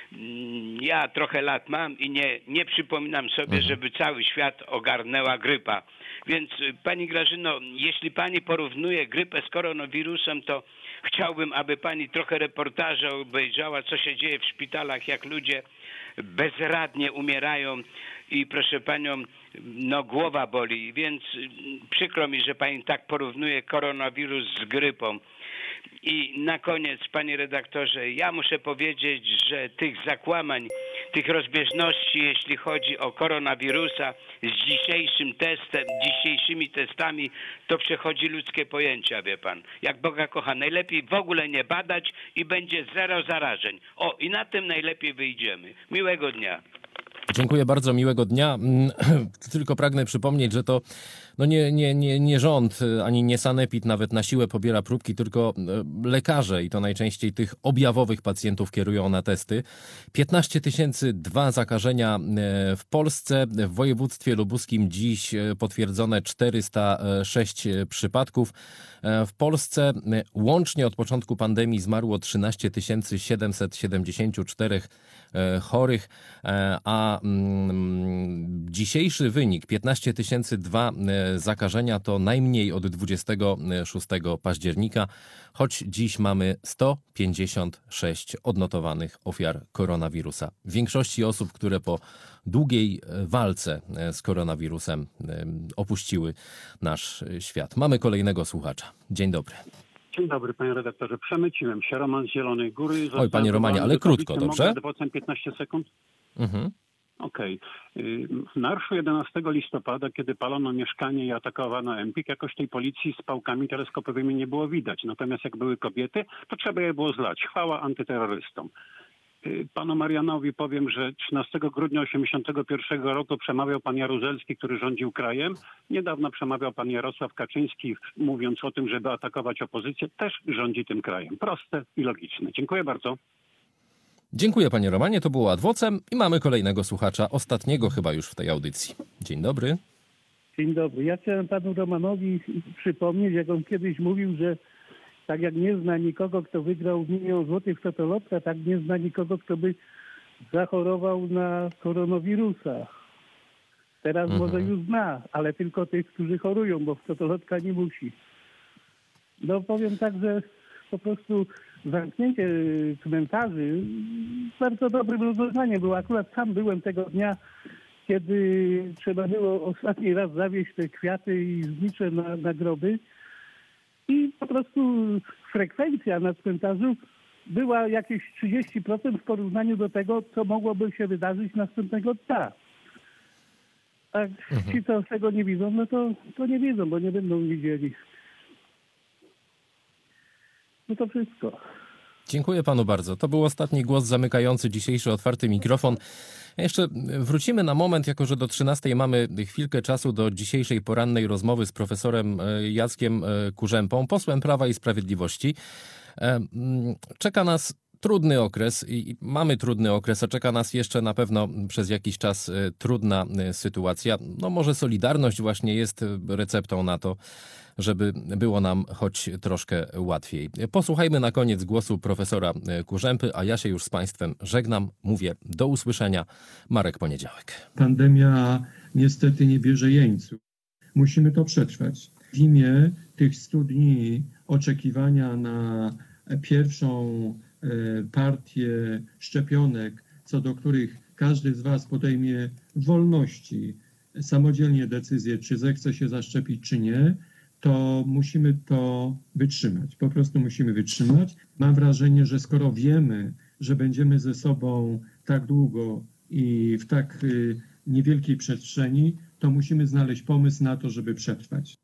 ja trochę lat mam i nie, nie przypominam sobie, żeby cały świat ogarnęła grypa. Więc pani Grażyno, jeśli pani porównuje grypę z koronawirusem, to chciałbym, aby pani trochę reportaże obejrzała, co się dzieje w szpitalach, jak ludzie bezradnie umierają i proszę panią, no głowa boli. Więc przykro mi, że pani tak porównuje koronawirus z grypą. I na koniec, panie redaktorze, ja muszę powiedzieć, że tych zakłamań, tych rozbieżności, jeśli chodzi o koronawirusa z dzisiejszym testem, dzisiejszymi testami, to przechodzi ludzkie pojęcia, wie pan. Jak Boga kocha, najlepiej w ogóle nie badać i będzie zero zarażeń. O, i na tym najlepiej wyjdziemy. Miłego dnia. Dziękuję bardzo, miłego dnia. Tylko pragnę przypomnieć, że to no nie, nie, nie, nie rząd, ani nie sanepid nawet na siłę pobiera próbki, tylko lekarze i to najczęściej tych objawowych pacjentów kierują na testy. piętnaście tysięcy dwa zakażenia w Polsce. W województwie lubuskim dziś potwierdzone czterysta sześć przypadków. W Polsce łącznie od początku pandemii zmarło trzynaście tysięcy siedemset siedemdziesiąt cztery chorych, a dzisiejszy wynik piętnaście tysięcy dwa zakażenia to najmniej od dwudziestego szóstego października, choć dziś mamy sto pięćdziesiąt sześć odnotowanych ofiar koronawirusa. W większości osób, które po długiej walce z koronawirusem opuściły nasz świat. Mamy kolejnego słuchacza. Dzień dobry. Dzień dobry, panie redaktorze. Przemyciłem się. Roman z Zielonej Góry. Oj, panie Romanie, ale krótko, dobrze? Mogę piętnaście sekund? Mhm. Okej. Okay. W marszu jedenastego listopada, kiedy palono mieszkanie i atakowano Empik, jakoś tej policji z pałkami teleskopowymi nie było widać. Natomiast jak były kobiety, to trzeba je było zlać. Chwała antyterrorystom. Panu Marianowi powiem, że trzynastego grudnia osiemdziesiątego pierwszego roku przemawiał pan Jaruzelski, który rządził krajem. Niedawno przemawiał pan Jarosław Kaczyński, mówiąc o tym, żeby atakować opozycję. Też rządzi tym krajem. Proste i logiczne. Dziękuję bardzo. Dziękuję, panie Romanie. To było ad vocem i mamy kolejnego słuchacza, ostatniego chyba już w tej audycji. Dzień dobry. Dzień dobry. Ja chciałem panu Romanowi przypomnieć, jak on kiedyś mówił, że tak jak nie zna nikogo, kto wygrał milion złotych w totolotka, tak nie zna nikogo, kto by zachorował na koronawirusa. Teraz mhm. może już zna, ale tylko tych, którzy chorują, bo w totolotka nie musi. No powiem tak, że po prostu zamknięcie cmentarzy bardzo dobrym rozwiązaniem było. Akurat sam byłem tego dnia, kiedy trzeba było ostatni raz zawieźć te kwiaty i znicze na, na groby. I po prostu frekwencja na cmentarzu była jakieś trzydzieści procent w porównaniu do tego, co mogłoby się wydarzyć następnego dnia. A mhm. ci, co tego nie widzą, no to, to nie wiedzą, bo nie będą widzieli. No to wszystko. Dziękuję panu bardzo. To był ostatni głos zamykający dzisiejszy otwarty mikrofon. Jeszcze wrócimy na moment, jako że do trzynastej mamy chwilkę czasu do dzisiejszej porannej rozmowy z profesorem Jackiem Kurzępą, posłem Prawa i Sprawiedliwości. Czeka nas trudny okres i mamy trudny okres, a czeka nas jeszcze na pewno przez jakiś czas trudna sytuacja. No może Solidarność właśnie jest receptą na to, żeby było nam choć troszkę łatwiej. Posłuchajmy na koniec głosu profesora Kurzępy, a ja się już z państwem żegnam. Mówię do usłyszenia. Marek Poniedziałek. Pandemia niestety nie bierze jeńców. Musimy to przetrwać. W imię tych stu dni oczekiwania na pierwszą partię szczepionek, co do których każdy z was podejmie w wolności samodzielnie decyzję, czy zechce się zaszczepić, czy nie, to musimy to wytrzymać. Po prostu musimy wytrzymać. Mam wrażenie, że skoro wiemy, że będziemy ze sobą tak długo i w tak niewielkiej przestrzeni, to musimy znaleźć pomysł na to, żeby przetrwać.